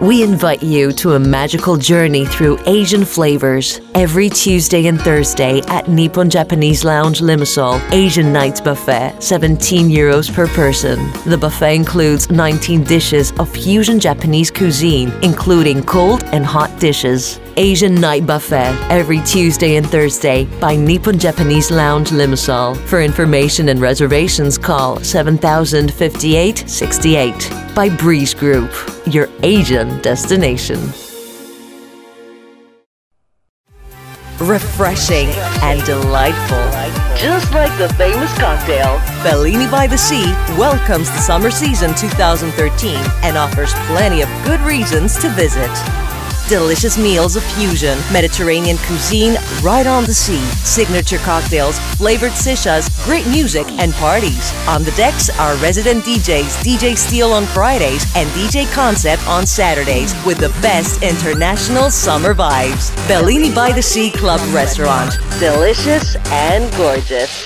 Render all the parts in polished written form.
We invite you to a magical journey through Asian flavors every Tuesday and Thursday at Nippon Japanese Lounge Limassol Asian Nights Buffet, €17 per person. The buffet includes 19 dishes of fusion Japanese cuisine, including cold and hot dishes. Asian Night Buffet every Tuesday and Thursday by Nippon Japanese Lounge Limassol. For information and reservations, call 7058-68. By Breeze Group, your Asian destination. Refreshing and delightful. Just like the famous cocktail, Bellini by the Sea welcomes the summer season 2013 and offers plenty of good reasons to visit. Delicious meals of fusion, Mediterranean cuisine right on the sea, signature cocktails, flavored sishas, great music, and parties. On the decks are resident DJs, DJ Steel on Fridays and DJ Concept on Saturdays with the best international summer vibes. Bellini by the Sea Club Restaurant. Delicious and gorgeous.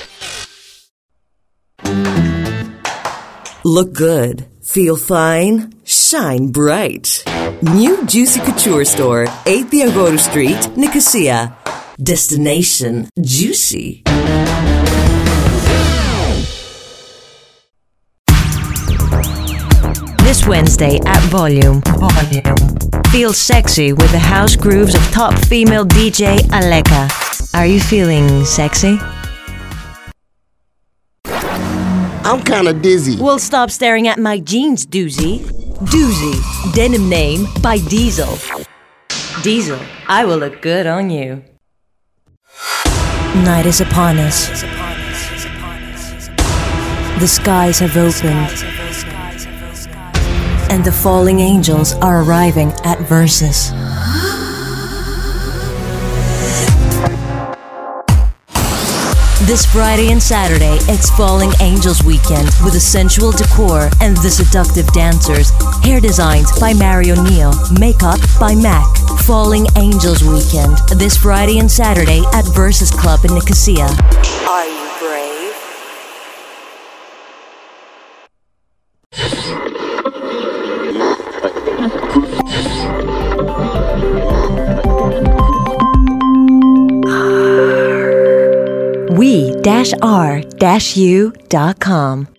Look good. Feel fine. Shine bright. New Juicy Couture Store, 8 Diagoru Street, Nicosia. Destination Juicy. This Wednesday at Volume. Feel sexy with the house grooves of top female DJ Aleka. Are you feeling sexy? I'm kinda dizzy. Well, stop staring at my jeans, Doozy. Doozy, denim name by Diesel. Diesel, I will look good on you. Night is upon us. The skies have opened. And the falling angels are arriving at Versus. This Friday and Saturday, it's Falling Angels Weekend with a sensual decor and the seductive dancers. Hair designs by Mario Neal. Makeup by MAC. Falling Angels Weekend this Friday and Saturday at Versus Club in Nicosia. Are you brave? we-r-u.com